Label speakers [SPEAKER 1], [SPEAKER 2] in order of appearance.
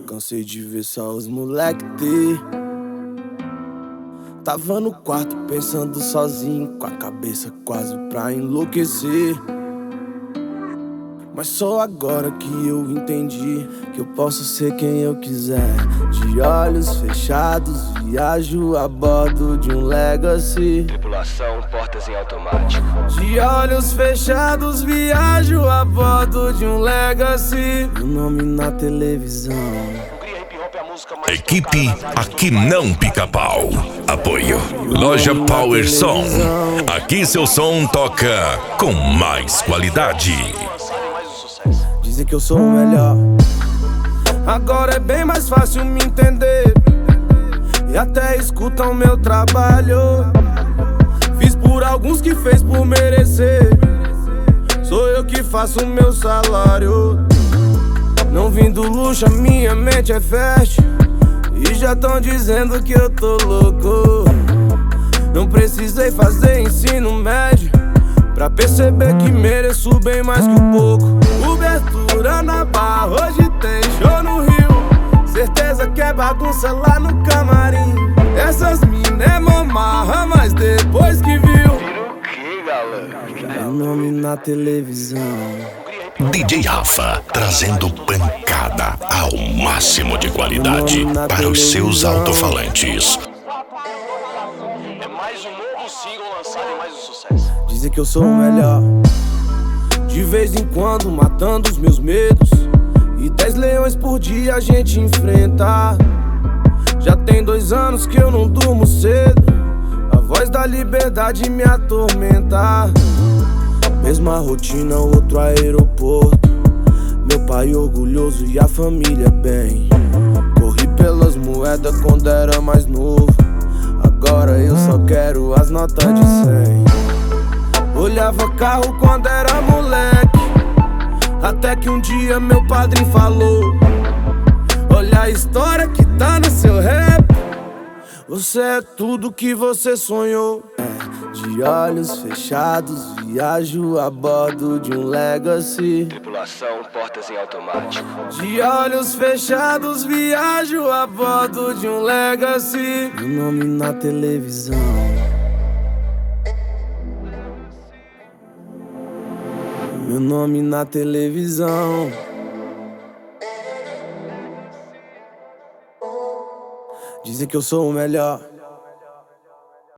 [SPEAKER 1] Cansei de ver só os moleque ter. Tava no quarto pensando sozinho, com a cabeça quase pra enlouquecer. Mas só agora que eu entendi que eu posso ser quem eu quiser. De olhos fechados, viajo a bordo de um Legacy.
[SPEAKER 2] Tripulação, portas em automático.
[SPEAKER 1] De olhos fechados, viajo a bordo de um Legacy. Meu nome na televisão.
[SPEAKER 3] Equipe Aqui Não Pica-Pau. Apoio Loja Power Som. Aqui seu som toca com mais qualidade.
[SPEAKER 1] Dizem que eu sou o melhor. Agora é bem mais fácil me entender. E até escutam meu trabalho. Fiz por alguns que fez por merecer. Sou eu que faço o meu salário. Não vim do luxo, a minha mente é fértil. E já tão dizendo que eu tô louco. Não precisei fazer ensino médio pra perceber que mereço bem mais que um pouco. Cobertura na barra, hoje tem show no Rio. Certeza que é bagunça lá no camarim. Essas mina é mamarra, mas depois que viu,
[SPEAKER 2] Vira o que, galera?
[SPEAKER 1] meu nome na televisão.
[SPEAKER 3] DJ Rafa, trazendo pancada ao máximo de qualidade para os seus alto-falantes.
[SPEAKER 2] É mais um novo single lançado e mais um sucesso.
[SPEAKER 1] Dizem que eu sou o melhor. De vez em quando matando os meus medos. E 10 leões por dia a gente enfrenta. Já tem 2 anos que eu não durmo cedo. A voz da liberdade me atormenta. Mesma rotina, outro aeroporto. Meu pai orgulhoso e a família bem. Corri pelas moedas quando era mais novo. Agora eu só quero as notas de 100. Olhava carro quando era moleque. Até que um dia meu padrinho falou: olha a história que tá no seu rap. Você é tudo que você sonhou. De olhos fechados, viajo a bordo de um Legacy.
[SPEAKER 2] Tripulação, portas em automático.
[SPEAKER 1] De olhos fechados, viajo a bordo de um Legacy. Meu nome na televisão. Meu nome na televisão. Dizem que eu sou o melhor.